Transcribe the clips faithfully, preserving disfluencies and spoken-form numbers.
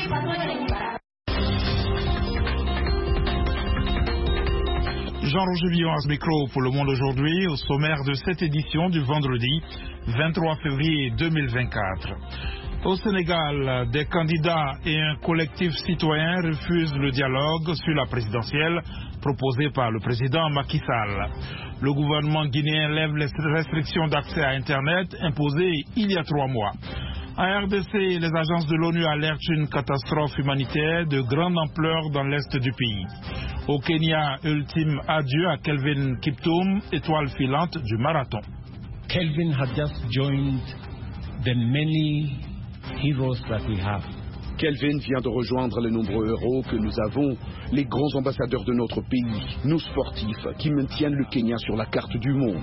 Jean-Roger Villon à ce micro pour Le Monde aujourd'hui, au sommaire de cette édition du vendredi vingt-trois février deux mille vingt-quatre. Au Sénégal, des candidats et un collectif citoyen refusent le dialogue sur la présidentielle proposé par le président Macky Sall. Le gouvernement guinéen lève les restrictions d'accès à Internet imposées il y a trois mois. En R D C, les agences de l'ONU alertent une catastrophe humanitaire de grande ampleur dans l'est du pays. Au Kenya, ultime adieu à Kelvin Kiptum, étoile filante du marathon. Kelvin had just joined the many heroes that we have. Kelvin vient de rejoindre les nombreux héros que nous avons, les grands ambassadeurs de notre pays, nos sportifs qui maintiennent le Kenya sur la carte du monde.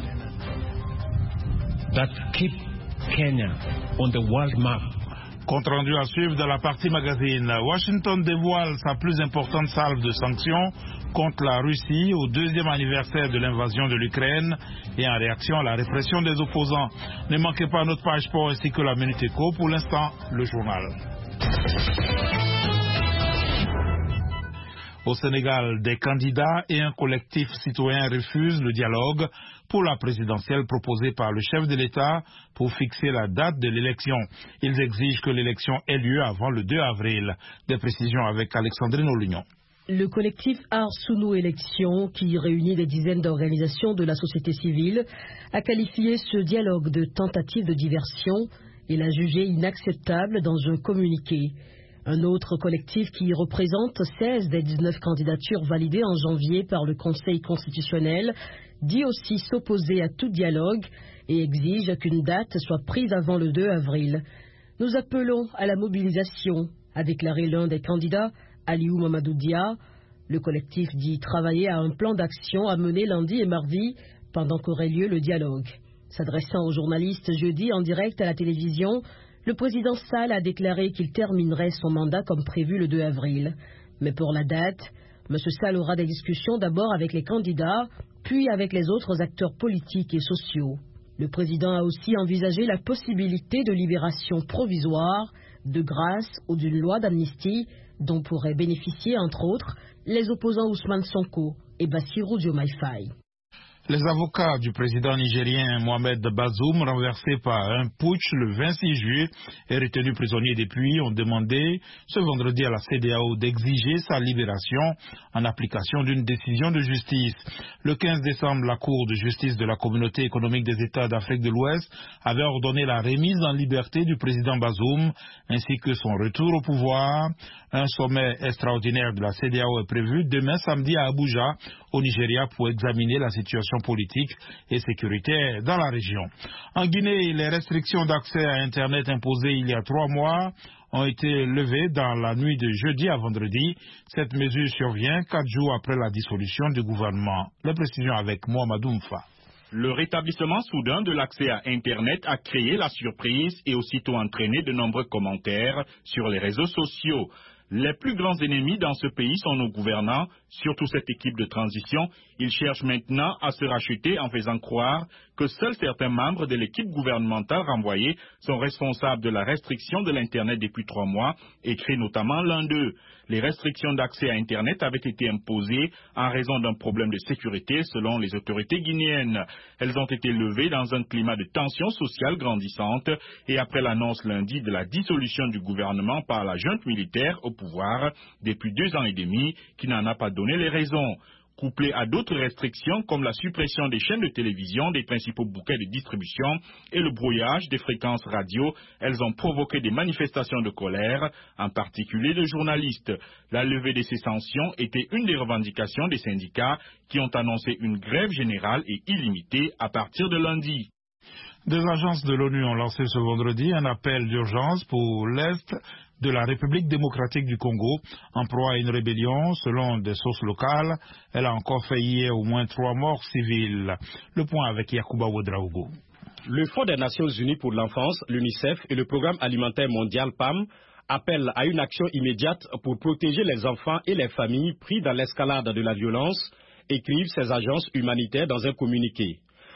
That keep Kenya on the world map. Compte rendu à suivre dans la partie magazine. Washington dévoile sa plus importante salve de sanctions contre la Russie au deuxième anniversaire de l'invasion de l'Ukraine et en réaction à la répression des opposants. Ne manquez pas notre page sport ainsi que la Minute Éco. Pour l'instant, le journal. Au Sénégal, des candidats et un collectif citoyen refusent le dialogue pour la présidentielle proposée par le chef de l'État pour fixer la date de l'élection. Ils exigent que l'élection ait lieu avant le deux avril. Des précisions avec Alexandrine Olignon. Le collectif Arsounou Élections, qui réunit des dizaines d'organisations de la société civile, a qualifié ce dialogue de tentative de diversion et l'a jugé inacceptable dans un communiqué. Un autre collectif qui représente seize des dix-neuf candidatures validées en janvier par le Conseil constitutionnel dit aussi s'opposer à tout dialogue et exige qu'une date soit prise avant le deux avril. Nous appelons à la mobilisation, a déclaré l'un des candidats, Aliou Mamadou Dia. Le collectif dit travailler à un plan d'action à mener lundi et mardi pendant qu'aurait lieu le dialogue. S'adressant aux journalistes jeudi en direct à la télévision, le président Sall a déclaré qu'il terminerait son mandat comme prévu le deux avril. Mais pour la date, M. Sall aura des discussions d'abord avec les candidats, puis avec les autres acteurs politiques et sociaux. Le président a aussi envisagé la possibilité de libération provisoire, de grâce ou d'une loi d'amnistie dont pourraient bénéficier, entre autres, les opposants Ousmane Sonko et Bassirou Diomaye Faye. Les avocats du président nigérien Mohamed Bazoum, renversé par un putsch le vingt-six juillet et retenu prisonnier depuis, ont demandé ce vendredi à la C E D E A O d'exiger sa libération en application d'une décision de justice. Le quinze décembre, la Cour de justice de la Communauté économique des États d'Afrique de l'Ouest avait ordonné la remise en liberté du président Bazoum ainsi que son retour au pouvoir. Un sommet extraordinaire de la C E D E A O est prévu demain samedi à Abuja, au Nigeria, pour examiner la situation politique et sécuritaire dans la région. En Guinée, les restrictions d'accès à Internet imposées il y a trois mois ont été levées dans la nuit de jeudi à vendredi. Cette mesure survient quatre jours après la dissolution du gouvernement. Les précisions avec Mohamedou Mfa. Le rétablissement soudain de l'accès à Internet a créé la surprise et aussitôt entraîné de nombreux commentaires sur les réseaux sociaux. Les plus grands ennemis dans ce pays sont nos gouvernants, surtout cette équipe de transition. Ils cherchent maintenant à se racheter en faisant croire que seuls certains membres de l'équipe gouvernementale renvoyée sont responsables de la restriction de l'Internet depuis trois mois, écrit notamment l'un d'eux. Les restrictions d'accès à Internet avaient été imposées en raison d'un problème de sécurité selon les autorités guinéennes. Elles ont été levées dans un climat de tension sociale grandissante et après l'annonce lundi de la dissolution du gouvernement par la junte militaire au pouvoir depuis deux ans et demi qui n'en a pas donné les raisons. Couplées à d'autres restrictions comme la suppression des chaînes de télévision des principaux bouquets de distribution et le brouillage des fréquences radio, elles ont provoqué des manifestations de colère, en particulier de journalistes. La levée de ces sanctions était une des revendications des syndicats qui ont annoncé une grève générale et illimitée à partir de lundi. Deux agences de l'ONU ont lancé ce vendredi un appel d'urgence pour l'Est de la République démocratique du Congo, en proie à une rébellion. Selon des sources locales, elle a encore fait hier au moins trois morts civiles. Le point avec Yacouba Ouedraogo. Le Fonds des Nations Unies pour l'enfance, l'UNICEF et le Programme alimentaire mondial P A M appellent à une action immédiate pour protéger les enfants et les familles pris dans l'escalade de la violence, écrivent ces agences humanitaires dans un communiqué.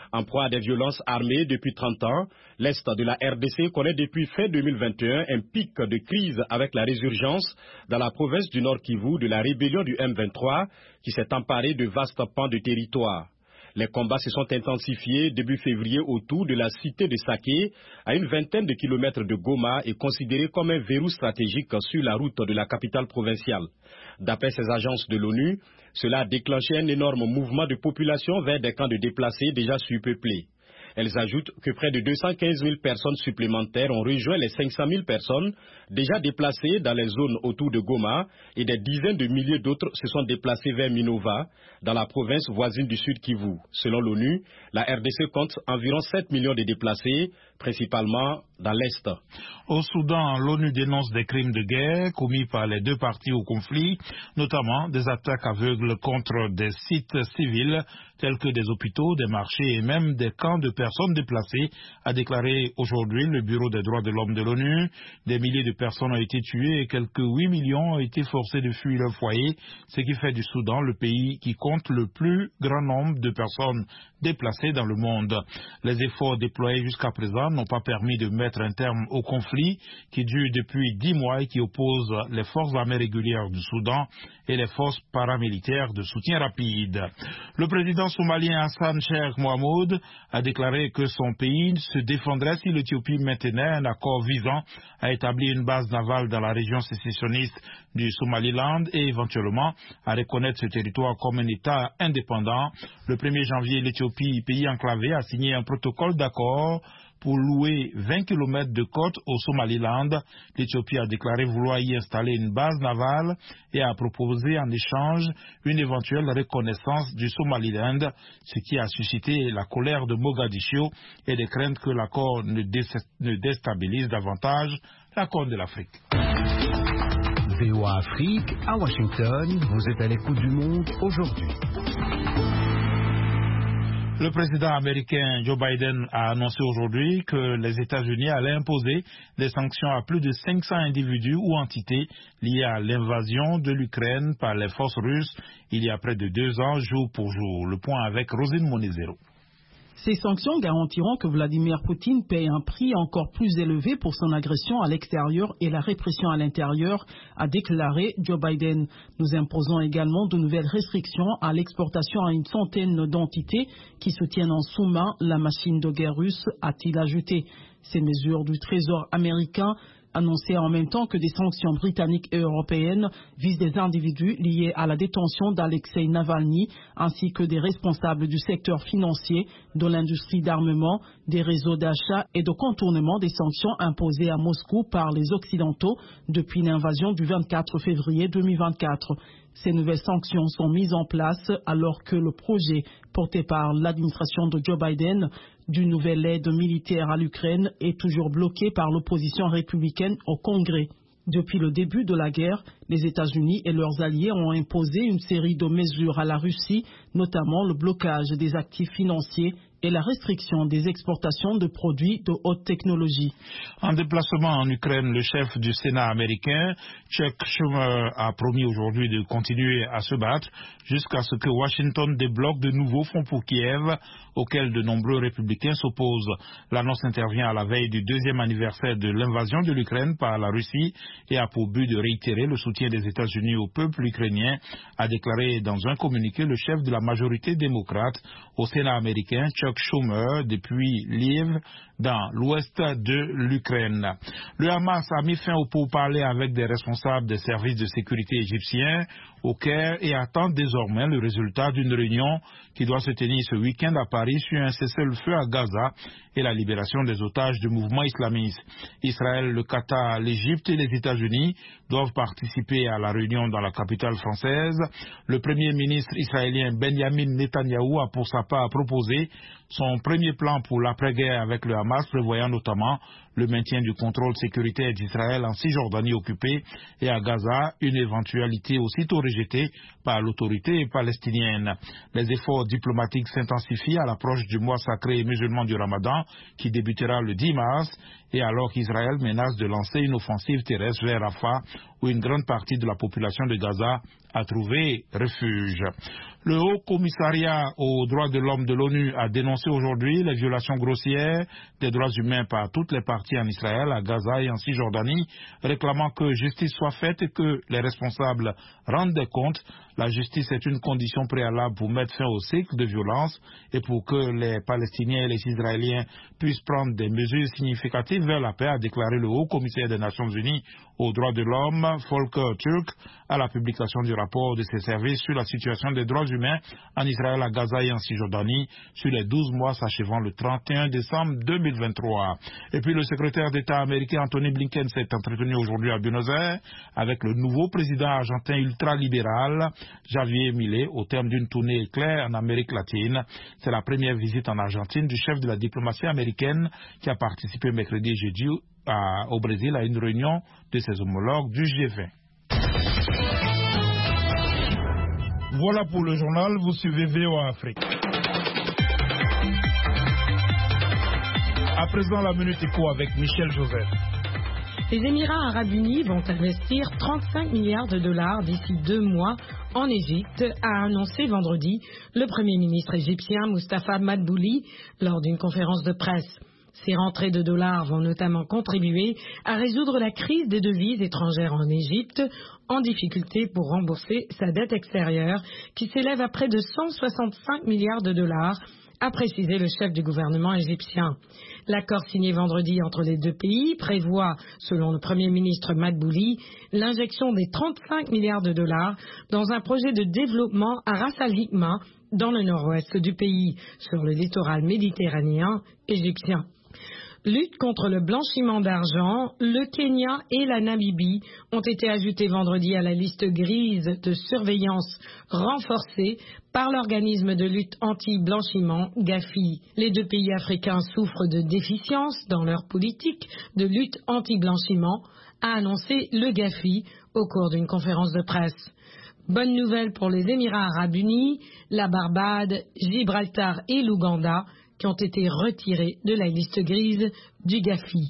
En proie à des violences armées depuis trente ans, l'Est de la R D C connaît depuis fin deux mille vingt et un un pic de crise avec la résurgence dans la province du Nord Kivu de la rébellion du M vingt-trois qui s'est emparée de vastes pans de territoire. Les combats se sont intensifiés début février autour de la cité de Saké, à une vingtaine de kilomètres de Goma et considérée comme un verrou stratégique sur la route de la capitale provinciale. D'après ces agences de l'ONU, cela a déclenché un énorme mouvement de population vers des camps de déplacés déjà surpeuplés. Elles ajoutent que près de deux cent quinze mille personnes supplémentaires ont rejoint les cinq cent mille personnes déjà déplacées dans les zones autour de Goma et des dizaines de milliers d'autres se sont déplacées vers Minova, dans la province voisine du Sud Kivu. Selon l'ONU, la R D C compte environ sept millions de déplacés, principalement dans l'Est. Au Soudan, l'ONU dénonce des crimes de guerre commis par les deux parties au conflit, notamment des attaques aveugles contre des sites civils tels que des hôpitaux, des marchés et même des camps de personnes déplacées, a déclaré aujourd'hui le Bureau des droits de l'homme de l'ONU. Des milliers de personnes ont été tuées et quelques huit millions ont été forcés de fuir leur foyer, ce qui fait du Soudan le pays qui compte le plus grand nombre de personnes déplacées dans le monde. Les efforts déployés jusqu'à présent n'ont pas permis de mettre un terme au conflit qui dure depuis dix mois et qui oppose les forces armées régulières du Soudan et les forces paramilitaires de soutien rapide. Le président somalien Hassan Sheikh Mohamud a déclaré que son pays se défendrait si l'Éthiopie maintenait un accord visant à établir une base navale dans la région sécessionniste du Somaliland et éventuellement à reconnaître ce territoire comme un État indépendant. Le premier janvier, l'Éthiopie, pays enclavé, a signé un protocole d'accord pour louer vingt kilomètres de côte au Somaliland. L'Éthiopie a déclaré vouloir y installer une base navale et a proposé en échange une éventuelle reconnaissance du Somaliland, ce qui a suscité la colère de Mogadiscio et des craintes que l'accord ne, dé ne déstabilise davantage la Corne de l'Afrique. V O A Afrique, à Washington, vous êtes à l'écoute du monde aujourd'hui. Le président américain Joe Biden a annoncé aujourd'hui que les États-Unis allaient imposer des sanctions à plus de cinq cents individus ou entités liés à l'invasion de l'Ukraine par les forces russes il y a près de deux ans, jour pour jour. Le point avec Rosine Monezero. Ces sanctions garantiront que Vladimir Poutine paye un prix encore plus élevé pour son agression à l'extérieur et la répression à l'intérieur, a déclaré Joe Biden. Nous imposons également de nouvelles restrictions à l'exportation à une centaine d'entités qui soutiennent en sous-main la machine de guerre russe, a-t-il ajouté. Ces mesures du Trésor américain annoncé en même temps que des sanctions britanniques et européennes visent des individus liés à la détention d'Alexei Navalny ainsi que des responsables du secteur financier, de l'industrie d'armement, des réseaux d'achat et de contournement des sanctions imposées à Moscou par les Occidentaux depuis l'invasion du vingt-quatre février deux mille vingt-quatre. Ces nouvelles sanctions sont mises en place alors que le projet porté par l'administration de Joe Biden d'une nouvelle aide militaire à l'Ukraine est toujours bloqué par l'opposition républicaine au Congrès. Depuis le début de la guerre, les États-Unis et leurs alliés ont imposé une série de mesures à la Russie, notamment le blocage des actifs financiers et la restriction des exportations de produits de haute technologie. En déplacement en Ukraine, le chef du Sénat américain, Chuck Schumer, a promis aujourd'hui de continuer à se battre jusqu'à ce que Washington débloque de nouveaux fonds pour Kiev, auxquels de nombreux républicains s'opposent. L'annonce intervient à la veille du deuxième anniversaire de l'invasion de l'Ukraine par la Russie et a pour but de réitérer le soutien des États-Unis au peuple ukrainien, a déclaré dans un communiqué le chef de la majorité démocrate au Sénat américain, Chuck Schumer, depuis Lviv, dans l'ouest de l'Ukraine. Le Hamas a mis fin aux pourparlers avec des responsables des services de sécurité égyptiens au Caire et attend désormais le résultat d'une réunion qui doit se tenir ce week-end à Paris sur un cessez-le-feu à Gaza et la libération des otages du mouvement islamiste. Israël, le Qatar, l'Égypte et les États-Unis doivent participer à la réunion dans la capitale française. Le premier ministre israélien Benjamin Netanyahou a pour sa part proposé son premier plan pour l'après-guerre avec le Hamas, prévoyant notamment le maintien du contrôle sécuritaire d'Israël en Cisjordanie occupée et à Gaza, une éventualité aussitôt rejetée par l'autorité palestinienne. Les efforts diplomatiques s'intensifient à l'approche du mois sacré musulman du Ramadan qui débutera le dix mars et alors qu'Israël menace de lancer une offensive terrestre vers Rafah, où une grande partie de la population de Gaza a trouvé refuge. Le Haut Commissariat aux droits de l'homme de l'ONU a dénoncé aujourd'hui les violations grossières des droits humains par toutes les parties en Israël, à Gaza et en Cisjordanie, réclamant que justice soit faite et que les responsables rendent des comptes. La justice est une condition préalable pour mettre fin au cycle de violence et pour que les Palestiniens et les Israéliens puissent prendre des mesures significatives vers la paix, a déclaré le Haut Commissaire des Nations Unies aux droits de l'homme, Volker Turk, à la publication du rapport de ses services sur la situation des droits humains en Israël, à Gaza et en Cisjordanie sur les douze mois s'achevant le trente et un décembre deux mille vingt-trois. Et puis le secrétaire d'État américain Anthony Blinken s'est entretenu aujourd'hui à Buenos Aires avec le nouveau président argentin ultralibéral Javier Milei au terme d'une tournée éclair en Amérique latine. C'est la première visite en Argentine du chef de la diplomatie américaine qui a participé mercredi et jeudi à, au Brésil à une réunion de ses homologues du G vingt. Voilà pour le journal, vous suivez V O A Afrique. À présent, la Minute Éco avec Michel Joseph. Les Émirats Arabes Unis vont investir trente-cinq milliards de dollars d'ici deux mois en Égypte, a annoncé vendredi le Premier ministre égyptien Moustapha Madbouli lors d'une conférence de presse. Ces rentrées de dollars vont notamment contribuer à résoudre la crise des devises étrangères en Égypte, en difficulté pour rembourser sa dette extérieure, qui s'élève à près de cent soixante-cinq milliards de dollars, a précisé le chef du gouvernement égyptien. L'accord signé vendredi entre les deux pays prévoit, selon le Premier ministre Madbouli, l'injection des trente-cinq milliards de dollars dans un projet de développement à Ras Al Hikma, dans le nord-ouest du pays, sur le littoral méditerranéen égyptien. Lutte contre le blanchiment d'argent, le Kenya et la Namibie ont été ajoutés vendredi à la liste grise de surveillance renforcée par l'organisme de lutte anti-blanchiment Gafi. Les deux pays africains souffrent de déficiences dans leur politique de lutte anti-blanchiment, a annoncé le Gafi au cours d'une conférence de presse. Bonne nouvelle pour les Émirats Arabes Unis, la Barbade, Gibraltar et l'Ouganda, qui ont été retirés de la liste grise du Gafi.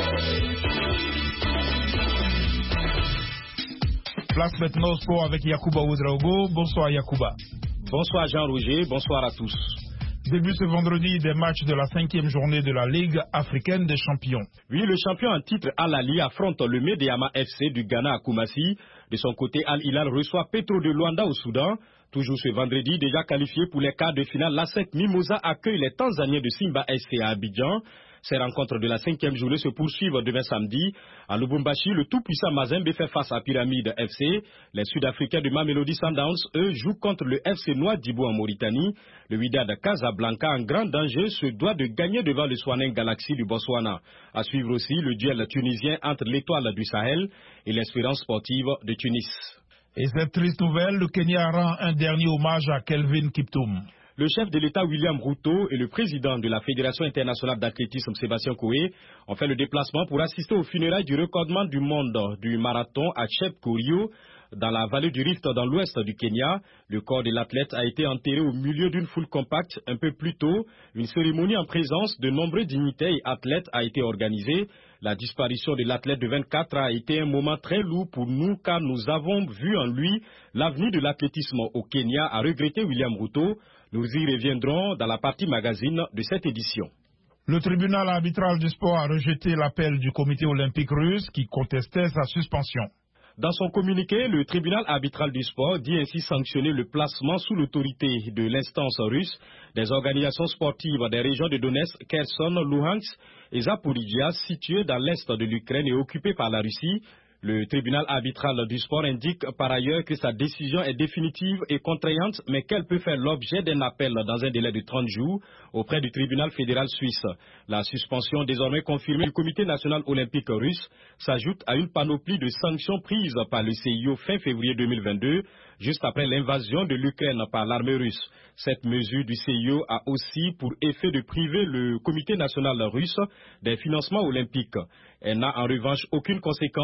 Place maintenant au sport avec Yacouba Ouedraogo. Bonsoir Yacouba. Bonsoir Jean-Roger, bonsoir à tous. Début ce vendredi des matchs de la cinquième journée de la Ligue africaine des champions. Oui, le champion en titre Al Ahly affronte le Medeama F C du Ghana à Koumassi. De son côté, Al Hilal reçoit Petro de Luanda au Soudan. Toujours ce vendredi, déjà qualifié pour les quarts de finale, l'A S E C Mimosa accueille les Tanzaniens de Simba S C à Abidjan. Ces rencontres de la cinquième journée se poursuivent demain samedi. À Lubumbashi, le tout-puissant Mazembe fait face à Pyramide F C. Les Sud-Africains de Mamelodi Sundowns, eux, jouent contre le F C Nouadhibou en Mauritanie. Le Wydad Casablanca, en grand danger, se doit de gagner devant le Swaneng Galaxy du Botswana. À suivre aussi le duel tunisien entre l'Étoile du Sahel et l'Espérance sportive de Tunis. Et cette triste nouvelle, le Kenya rend un dernier hommage à Kelvin Kiptum. Le chef de l'État William Ruto et le président de la Fédération internationale d'athlétisme Sébastien Coé ont fait le déplacement pour assister aux funérailles du recordman du monde du marathon à Chepkorio, dans la vallée du Rift dans l'ouest du Kenya. Le corps de l'athlète a été enterré au milieu d'une foule compacte. Un peu plus tôt, une cérémonie en présence de nombreux dignitaires et athlètes a été organisée. La disparition de l'athlète de vingt-quatre ans a été un moment très lourd pour nous car nous avons vu en lui l'avenir de l'athlétisme au Kenya, a regretté William Ruto. Nous y reviendrons dans la partie magazine de cette édition. Le tribunal arbitral du sport a rejeté l'appel du comité olympique russe qui contestait sa suspension. Dans son communiqué, le tribunal arbitral du sport dit ainsi sanctionner le placement sous l'autorité de l'instance russe des organisations sportives des régions de Donetsk, Kherson, Luhansk et Zaporizhia situées dans l'est de l'Ukraine et occupées par la Russie. Le tribunal arbitral du sport indique par ailleurs que sa décision est définitive et contraignante, mais qu'elle peut faire l'objet d'un appel dans un délai de trente jours auprès du tribunal fédéral suisse. La suspension désormais confirmée du comité national olympique russe s'ajoute à une panoplie de sanctions prises par le C I O fin février deux mille vingt-deux, juste après l'invasion de l'Ukraine par l'armée russe. Cette mesure du C I O a aussi pour effet de priver le comité national russe des financements olympiques. Elle n'a en revanche aucune conséquence sur la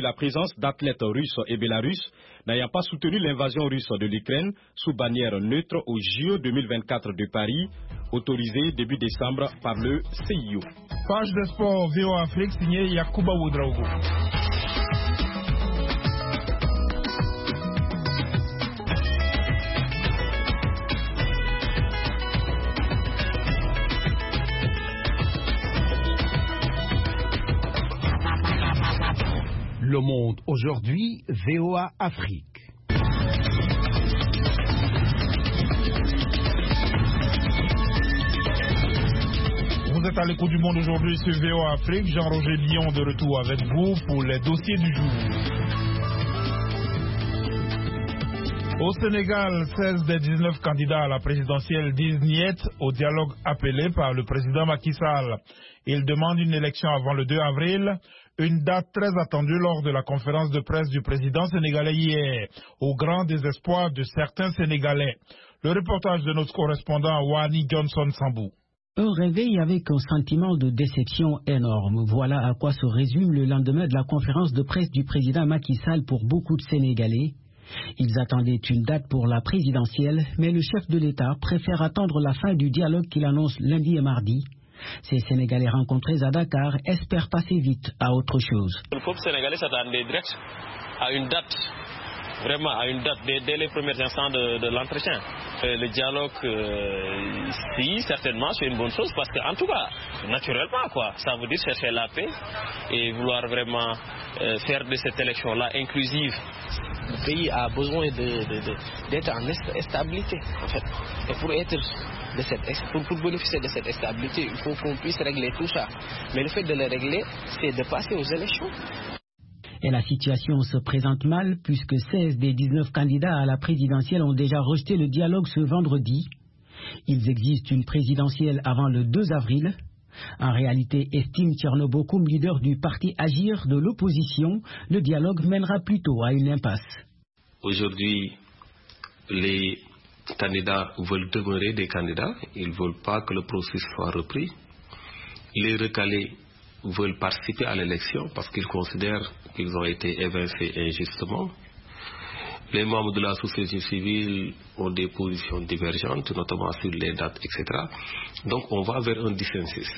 la présence d'athlètes russes et bélarusses n'ayant pas soutenu l'invasion russe de l'Ukraine sous bannière neutre au J O deux mille vingt-quatre de Paris, autorisé début décembre par le C I O. Page de sport V O A Afrique signée Yakuba Ouedraogo. Le Monde aujourd'hui, V O A Afrique. Vous êtes à l'écoute du Monde aujourd'hui sur V O A Afrique. Jean-Roger Lyon de retour avec vous pour les dossiers du jour. Au Sénégal, seize des dix-neuf candidats à la présidentielle disent niet au dialogue appelé par le président Macky Sall. Ils demandent une élection avant le deux avril, une date très attendue lors de la conférence de presse du président sénégalais hier, au grand désespoir de certains Sénégalais. Le reportage de notre correspondant Wani Johnson Sambou. Un réveil avec un sentiment de déception énorme. Voilà à quoi se résume le lendemain de la conférence de presse du président Macky Sall pour beaucoup de Sénégalais. Ils attendaient une date pour la présidentielle, mais le chef de l'État préfère attendre la fin du dialogue qu'il annonce lundi et mardi. Ces Sénégalais rencontrés à Dakar espèrent passer vite à autre chose. Le peuple sénégalais s'attendait direct à une date, vraiment à une date dès, dès les premiers instants de, de l'entretien. Le dialogue, euh, si, certainement, c'est une bonne chose parce qu'en tout cas, naturellement, quoi, ça veut dire chercher la paix et vouloir vraiment euh, faire de cette élection-là inclusive. Le pays a besoin de, de, de, d'être en stabilité, en fait. Et pour, être de cette, pour, pour bénéficier de cette stabilité, il faut qu'on puisse régler tout ça. Mais le fait de le régler, c'est de passer aux élections. Et la situation se présente mal puisque seize des dix-neuf candidats à la présidentielle ont déjà rejeté le dialogue ce vendredi. Ils exigent une présidentielle avant le deux avril. En réalité, estime Thierno Bocoum, leader du parti Agir de l'opposition, le dialogue mènera plutôt à une impasse. Aujourd'hui, les candidats veulent demeurer des candidats. Ils ne veulent pas que le processus soit repris. Les recalés veulent participer à l'élection parce qu'ils considèrent qu'ils ont été évincés injustement. Les membres de la société civile ont des positions divergentes, notamment sur les dates, et cetera. Donc on va vers un dissensus.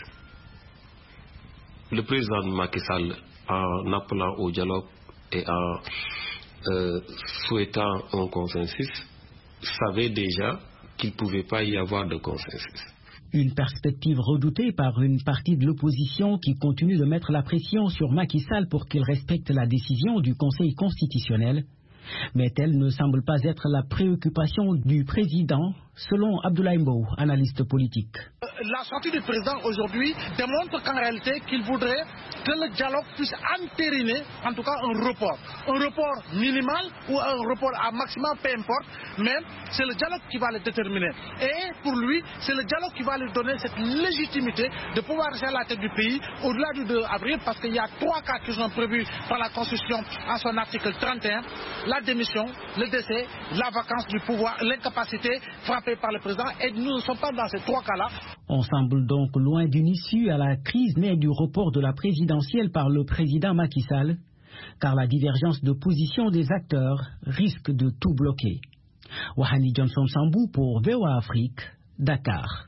Le président Macky Sall, en appelant au dialogue et en euh, souhaitant un consensus, savait déjà qu'il ne pouvait pas y avoir de consensus. Une perspective redoutée par une partie de l'opposition qui continue de mettre la pression sur Macky Sall pour qu'il respecte la décision du Conseil constitutionnel. Mais telle ne semble pas être la préoccupation du président, selon Abdoulaye Mbow, analyste politique. La sortie du président aujourd'hui démontre qu'en réalité qu'il voudrait que le dialogue puisse entériner en tout cas un report. Un report minimal ou un report à maximum, peu importe, mais c'est le dialogue qui va le déterminer. Et pour lui, c'est le dialogue qui va lui donner cette légitimité de pouvoir rester à la tête du pays au-delà du deux avril, parce qu'il y a trois cas qui sont prévus par la Constitution à son article trente et un. La démission, le décès, la vacance du pouvoir, l'incapacité frappée par le président, et nous ne sommes pas dans ces trois cas-là. On semble donc loin d'une issue à la crise née du report de la présidentielle par le président Macky Sall, car la divergence de position des acteurs risque de tout bloquer. Wahani Johnson Sambou pour V O A Afrique, Dakar.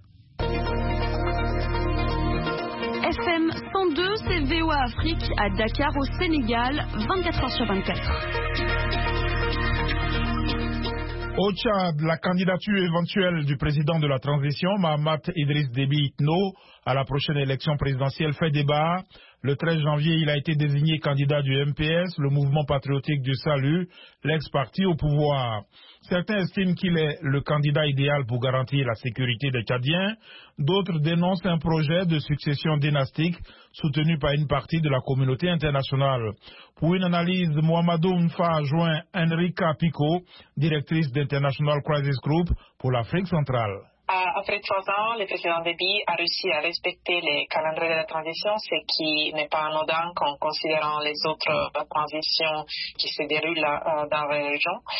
F M cent deux, c'est V O A Afrique à Dakar au Sénégal, vingt-quatre heures sur vingt-quatre. Au Tchad, la candidature éventuelle du président de la transition, Mahamat Idriss Déby Itno, à la prochaine élection présidentielle fait débat. Le treize janvier, il a été désigné candidat du M P S, le mouvement patriotique du salut, l'ex-parti au pouvoir. Certains estiment qu'il est le candidat idéal pour garantir la sécurité des Tchadiens. D'autres dénoncent un projet de succession dynastique soutenu par une partie de la communauté internationale. Pour une analyse, Mohamedou Mfa a joint Enrica Pico, directrice d'International Crisis Group pour l'Afrique centrale. Après trois ans, le président Déby a réussi à respecter les calendriers de la transition, ce qui n'est pas anodin en considérant les autres transitions qui se déroulent dans la région.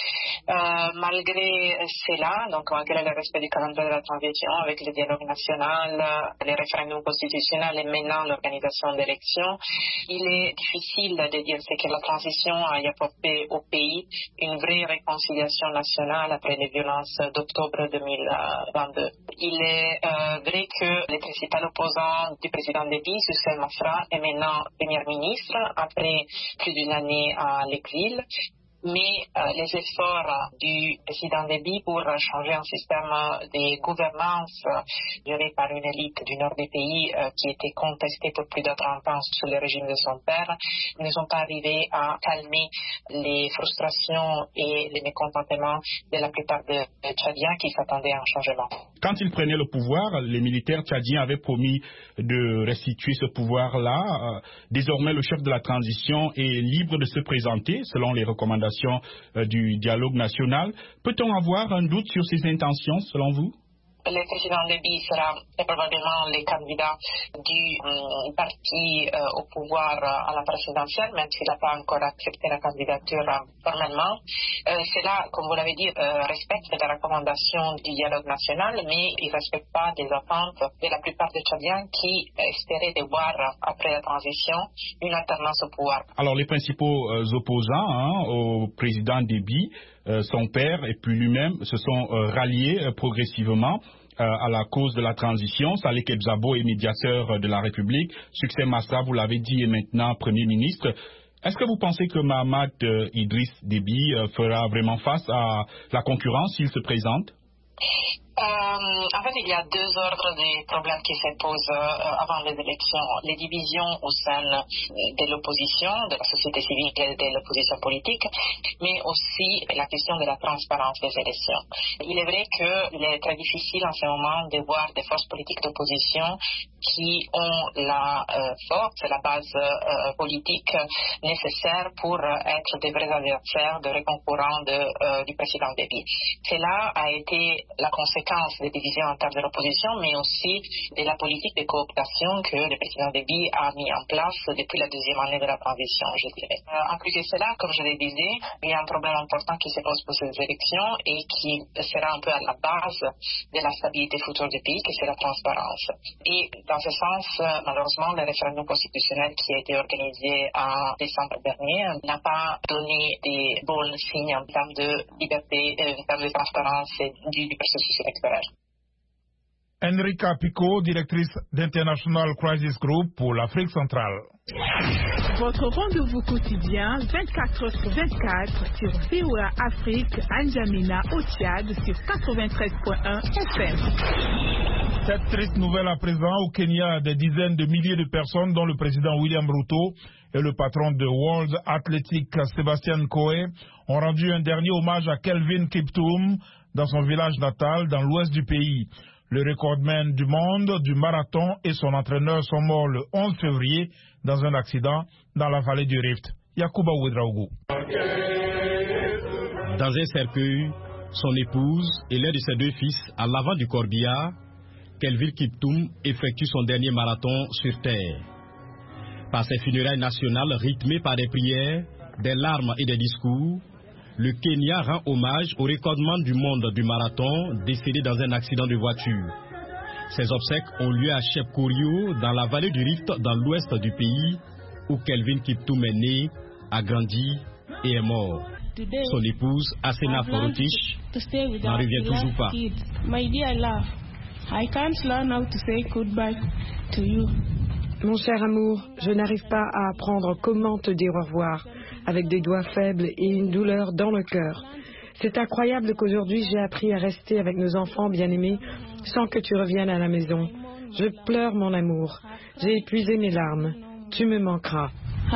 Euh, malgré cela, donc malgré le respect du calendrier de la transition, avec le dialogue national, les référendums constitutionnels et maintenant l'organisation d'élections, il est difficile de dire ce que la transition a apporté au pays, une vraie réconciliation nationale après les violences d'octobre deux mille vingt-deux. Il est euh, vrai que les principaux opposants du président Déby, Soussel Masra, est maintenant premier ministre après plus d'une année à l'exil. Mais euh, les efforts du président Déby pour changer un système de gouvernance géré par une élite du nord du pays euh, qui était contestée pour plus de trente ans sous le régime de son père ne sont pas arrivés à calmer les frustrations et les mécontentements de la plupart des Tchadiens qui s'attendaient à un changement. Quand ils prenaient le pouvoir, les militaires tchadiens avaient promis de restituer ce pouvoir-là. Euh, désormais, le chef de la transition est libre de se présenter selon les recommandations du dialogue national. Peut-on avoir un doute sur ses intentions, selon vous? Le président Déby sera probablement le candidat du um, parti euh, au pouvoir euh, à la présidentielle, même s'il n'a pas encore accepté la candidature euh, formellement. Euh, Cela, comme vous l'avez dit, euh, respecte les recommandations du dialogue national, mais il ne respecte pas les attentes de la plupart des Tchadiens qui espéraient de voir, après la transition, une alternance au pouvoir. Alors, les principaux euh, opposants hein, au président Déby, Euh, son père et puis lui-même se sont euh, ralliés euh, progressivement euh, à la cause de la transition. Saleh Kebzabo est médiateur de la République. Succès Masra, vous l'avez dit, est maintenant Premier ministre. Est-ce que vous pensez que Mahamat euh, Idriss Déby euh, fera vraiment face à la concurrence s'il se présente? Euh, en fait, il y a deux ordres de problèmes qui se posent euh, avant les élections. Les divisions au sein de l'opposition, de la société civile et de l'opposition politique, mais aussi la question de la transparence des élections. Il est vrai qu'il est très difficile en ce moment de voir des forces politiques d'opposition qui ont la euh, force, la base euh, politique nécessaire pour être des vrais adversaires, de vrais concurrents de, euh, du président Déby. Cela a été la conséquence des divisions internes de l'opposition, mais aussi de la politique de cooptation que le président Déby a mis en place depuis la deuxième année de la transition, je dirais. Euh, en plus de cela, comme je le disais, il y a un problème important qui se pose pour ces élections et qui sera un peu à la base de la stabilité future du pays, qui c'est la transparence. Et dans ce sens, malheureusement, le référendum constitutionnel qui a été organisé en décembre dernier n'a pas donné des bons signes en termes de liberté, en termes de transparence du, du processus électoral. Enrica Pico, directrice d'International Crisis Group pour l'Afrique centrale. Votre rendez-vous quotidien vingt-quatre heures sur vingt-quatre sur V O A Afrique, N'Djamena au Tchad sur quatre-vingt-treize point un F M. Cette triste nouvelle à présent, au Kenya, des dizaines de milliers de personnes, dont le président William Ruto et le patron de World Athletic Sébastien Coe, ont rendu un dernier hommage à Kelvin Kiptum dans son village natal, dans l'ouest du pays. Le recordman du monde du marathon et son entraîneur sont morts le onze février dans un accident dans la vallée du Rift. Yakuba Ouedraogo. Dans un cercueil, son épouse et l'un de ses deux fils à l'avant du corbillard, Kelvin Kiptum effectue son dernier marathon sur terre. Par ses funérailles nationales rythmées par des prières, des larmes et des discours, le Kenya rend hommage au recordman du monde du marathon décédé dans un accident de voiture. Ses obsèques ont lieu à Chepkorio, dans la vallée du Rift, dans l'ouest du pays, où Kelvin Kiptum est né, a grandi et est mort. Son épouse, Asena Forotich, n'en revient toujours pas. Mon cher amour, je n'arrive pas à apprendre comment te dire au revoir, avec des doigts faibles et une douleur dans le cœur. C'est incroyable qu'aujourd'hui j'ai appris à rester avec nos enfants bien-aimés sans que tu reviennes à la maison. Je pleure mon amour. J'ai épuisé mes larmes. Tu me manqueras.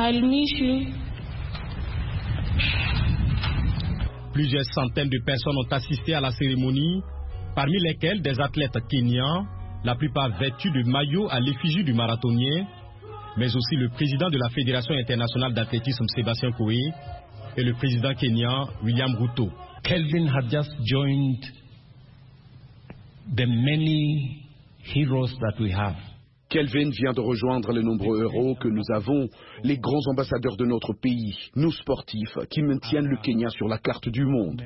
Plusieurs centaines de personnes ont assisté à la cérémonie, parmi lesquelles des athlètes kenyans, la plupart vêtus de maillots à l'effigie du marathonien, mais aussi le président de la Fédération internationale d'athlétisme Sébastien Coe et le président kenyan William Ruto. Kelvin had just joined the many heroes that we have. Kelvin vient de rejoindre les nombreux héros que nous avons, les grands ambassadeurs de notre pays, nous sportifs, qui maintiennent le Kenya sur la carte du monde.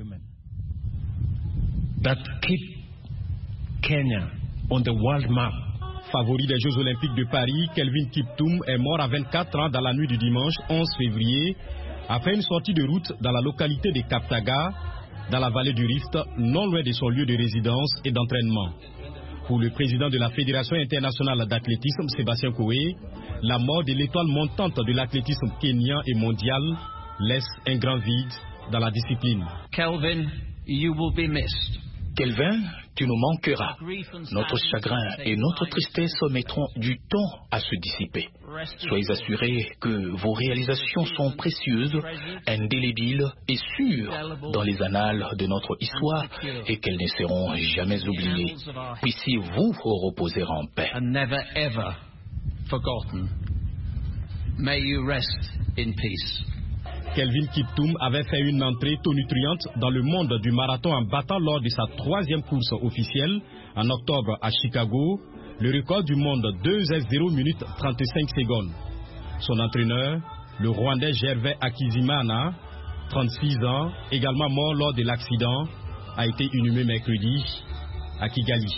That keep Kenya on the world map. Favori des Jeux Olympiques de Paris, Kelvin Kiptum est mort à vingt-quatre ans dans la nuit du dimanche onze février après une sortie de route dans la localité de Kaptaga, dans la vallée du Rift, non loin de son lieu de résidence et d'entraînement. Pour le président de la Fédération internationale d'athlétisme, Sébastien Coé, la mort de l'étoile montante de l'athlétisme kenyan et mondial laisse un grand vide dans la discipline. Kelvin, you will be missed. Kelvin, tu nous manqueras. Notre chagrin et notre tristesse mettront du temps à se dissiper. Soyez assurés que vos réalisations sont précieuses, indélébiles et sûres dans les annales de notre histoire et qu'elles ne seront jamais oubliées. Puissiez-vous reposer en paix. And never ever forgotten. May you rest in peace. Kelvin Kiptum avait fait une entrée tonitruante dans le monde du marathon en battant lors de sa troisième course officielle en octobre à Chicago le record du monde deux heures zéro minutes trente-cinq secondes. Son entraîneur, le Rwandais Gervais Akizimana, trente-six ans, également mort lors de l'accident, a été inhumé mercredi à Kigali.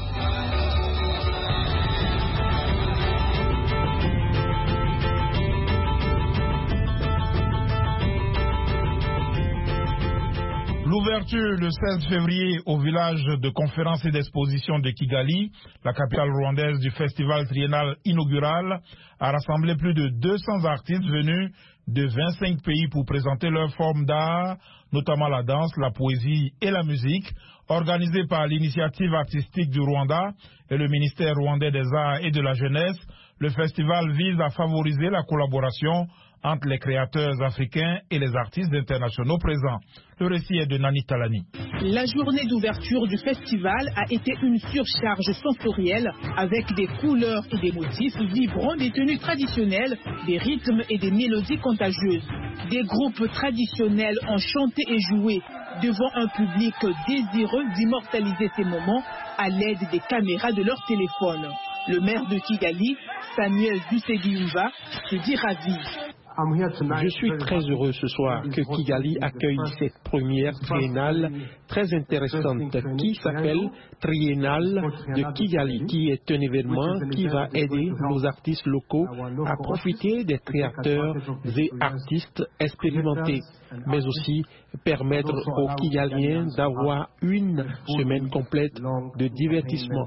L'ouverture le seize février au village de conférences et d'exposition de Kigali, la capitale rwandaise du festival triennal inaugural, a rassemblé plus de deux cents artistes venus de vingt-cinq pays pour présenter leurs formes d'art, notamment la danse, la poésie et la musique, organisée par l'initiative artistique du Rwanda et le ministère rwandais des Arts et de la Jeunesse. Le festival vise à favoriser la collaboration entre les créateurs africains et les artistes internationaux présents. Le récit est de Nani Talani. La journée d'ouverture du festival a été une surcharge sensorielle avec des couleurs et des motifs vibrants, des tenues traditionnelles, des rythmes et des mélodies contagieuses. Des groupes traditionnels ont chanté et joué devant un public désireux d'immortaliser ces moments à l'aide des caméras de leur téléphone. Le maire de Kigali, Samuel Dusseguiumva, se dit ravi. Je suis très heureux ce soir que Kigali accueille cette première triennale très intéressante qui s'appelle Triennale de Kigali, qui est un événement qui va aider nos artistes locaux à profiter des créateurs et artistes expérimentés, mais aussi permettre aux Kigaliens d'avoir une semaine complète de divertissement.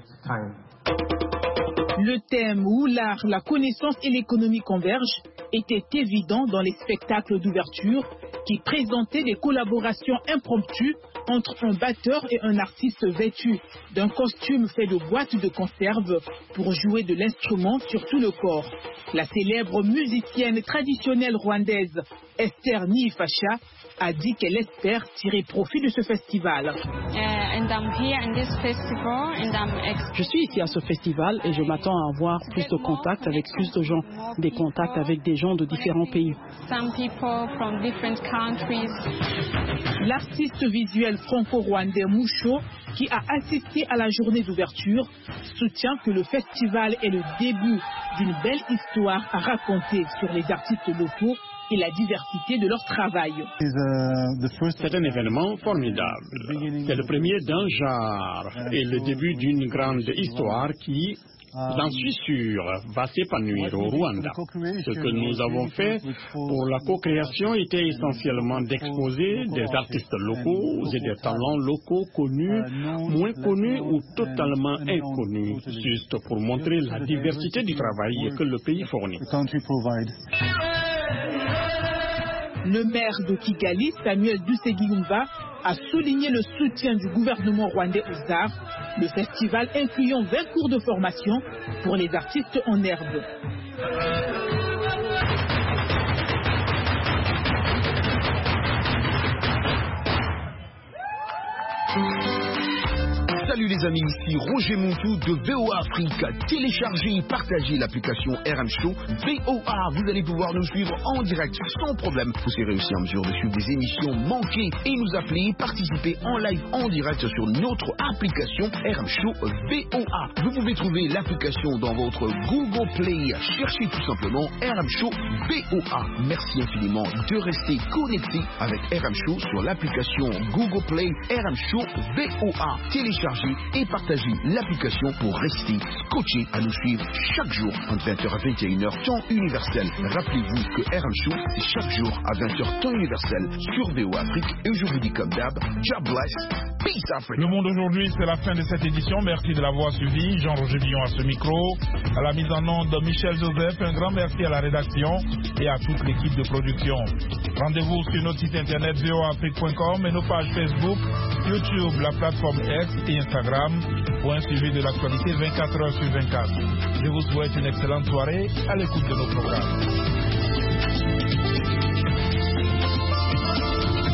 Le thème où l'art, la connaissance et l'économie convergent était évident dans les spectacles d'ouverture qui présentaient des collaborations impromptues entre un batteur et un artiste vêtu d'un costume fait de boîtes de conserve pour jouer de l'instrument sur tout le corps. La célèbre musicienne traditionnelle rwandaise Esther Niifasha a dit qu'elle espère tirer profit de ce festival. Je suis ici à ce festival et je m'attends à avoir plus de contacts avec plus de gens, des contacts avec des gens de différents pays. L'artiste visuel franco-rwandais Moucho, qui a assisté à la journée d'ouverture, soutient que le festival est le début d'une belle histoire à raconter sur les artistes locaux et la diversité de leur travail. C'est un événement formidable. C'est le premier d'un genre et le début d'une grande histoire qui, j'en suis sûr, va s'épanouir au Rwanda. Ce que nous avons fait pour la co-création était essentiellement d'exposer des artistes locaux et des talents locaux connus, moins connus ou totalement inconnus, juste pour montrer la diversité du travail que le pays fournit. Le maire de Kigali, Samuel Dusseguiumva, a souligné le soutien du gouvernement rwandais aux arts, le festival incluant vingt cours de formation pour les artistes en herbe. Salut les amis, ici Roger Montou de V O A Afrique. Téléchargez et partagez l'application R M Show V O A. Vous allez pouvoir nous suivre en direct sans problème. Vous serez aussi en mesure de suivre des émissions manquées et nous appeler, participer en live en direct sur notre application R M Show V O A. Vous pouvez trouver l'application dans votre Google Play. Cherchez tout simplement R M Show V O A. Merci infiniment de rester connecté avec R M Show sur l'application Google Play R M Show V O A. Téléchargez et partagez l'application pour rester scotché à nous suivre chaque jour entre vingt heures à vingt et une heures temps universel. Rappelez-vous que R M Show c'est chaque jour à vingt heures temps universel sur V O A Afrique et je vous dis comme d'hab, God bless, peace Afrique. Le monde aujourd'hui, c'est la fin de cette édition. Merci de l'avoir suivi. Jean-Roger Billon à ce micro, à la mise en onde de Michel Joseph. Un grand merci à la rédaction et à toute l'équipe de production. Rendez-vous sur notre site internet v o a afrique point com et nos pages Facebook, YouTube, la plateforme X et Instagram pour un suivi de l'actualité vingt-quatre heures sur vingt-quatre. Je vous souhaite une excellente soirée à l'écoute de nos programmes.